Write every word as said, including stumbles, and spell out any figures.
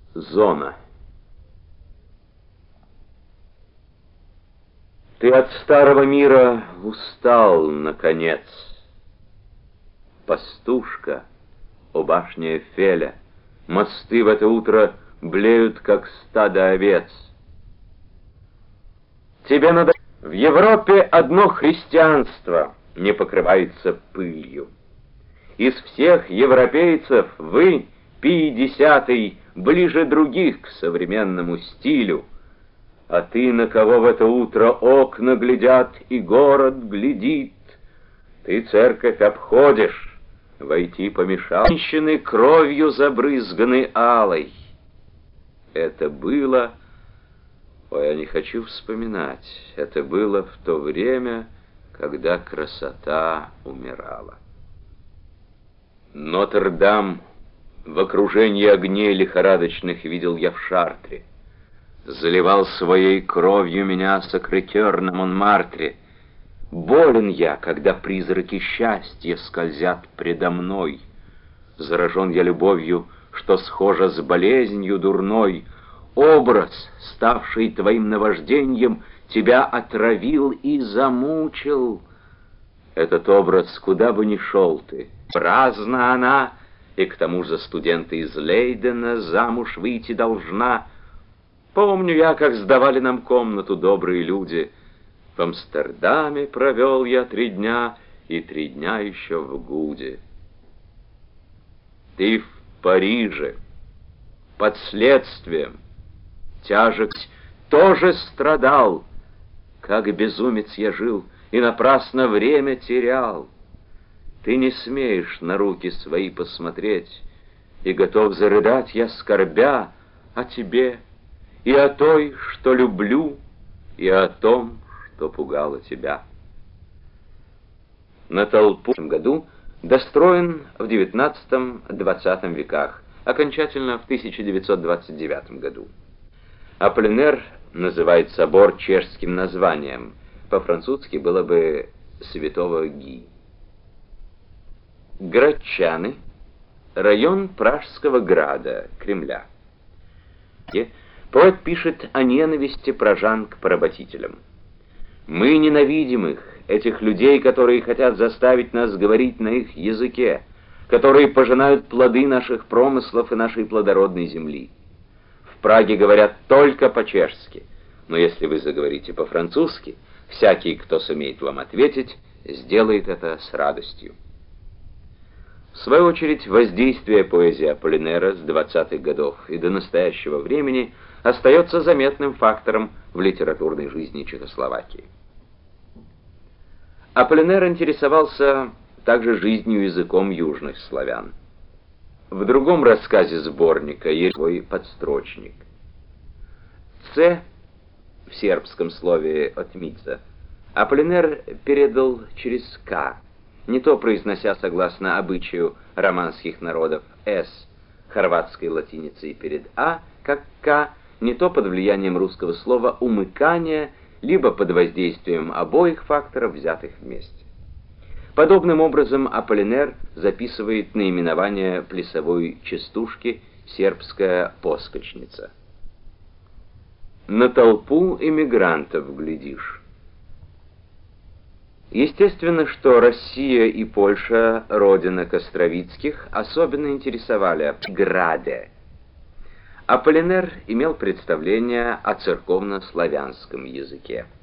Зона. Ты от старого мира устал, наконец. Пастушка, о башня Эйфеля, мосты в это утро блеют, как стадо овец. Тебе надо... В Европе одно христианство не покрывается пылью. Из всех европейцев вы, Пий Десятый, ближе других к современному стилю. А ты, на кого в это утро окна глядят и город глядит, ты церковь обходишь, войти помешал. Женщины кровью забрызганы алой. Это было... Ой, я не хочу вспоминать. Это было в то время, когда красота умирала. Нотр-Дам в окружении огней лихорадочных видел я в Шартре. Заливал своей кровью меня Сакрэ-Кёр на Монмартре. Болен я, когда призраки счастья скользят предо мной. Заражен я любовью, что схожа с болезнью дурной. Образ, ставший твоим наваждением, тебя отравил и замучил. Этот образ, куда бы ни шел ты, праздна она, и к тому же студента из Лейдена замуж выйти должна. Помню я, как сдавали нам комнату добрые люди. В Амстердаме провел я три дня, и три дня еще в Гуде. Ты в Париже, под следствием, тяжек, тоже страдал. Как безумец я жил и напрасно время терял. Ты не смеешь на руки свои посмотреть, и готов зарыдать я, скорбя о тебе, и о той, что люблю, и о том, что пугало тебя. На толпу в этом году достроен в девятнадцатом-двадцатом веках, окончательно в тысяча девятьсот двадцать девятом году. Аполлинер называет собор чешским названием, по-французски было бы Святого Ги. Градчаны — район Пражского града, Кремля. Поэт пишет о ненависти пражан к поработителям. «Мы ненавидим их, этих людей, которые хотят заставить нас говорить на их языке, которые пожинают плоды наших промыслов и нашей плодородной земли. В Праге говорят только по-чешски, но если вы заговорите по-французски, всякий, кто сумеет вам ответить, сделает это с радостью». В свою очередь, воздействие поэзии Аполлинера с двадцатых годов и до настоящего времени остается заметным фактором в литературной жизни Чехословакии. Аполлинер интересовался также жизнью и языком южных славян. В другом рассказе сборника есть свой подстрочник. «Ц» в сербском слове «отмица» Аполлинер передал через «к», не то произнося согласно обычаю романских народов «с» хорватской латиницей перед «а», как «к», не то под влиянием русского слова «умыкание», либо под воздействием обоих факторов, взятых вместе. Подобным образом Аполлинер записывает наименование плясовой частушки «Сербская поскочница». «На толпу эмигрантов глядишь». Естественно, что Россия и Польша, родина Костровицких, особенно интересовали Граде. Аполлинер имел представление о церковно-славянском языке.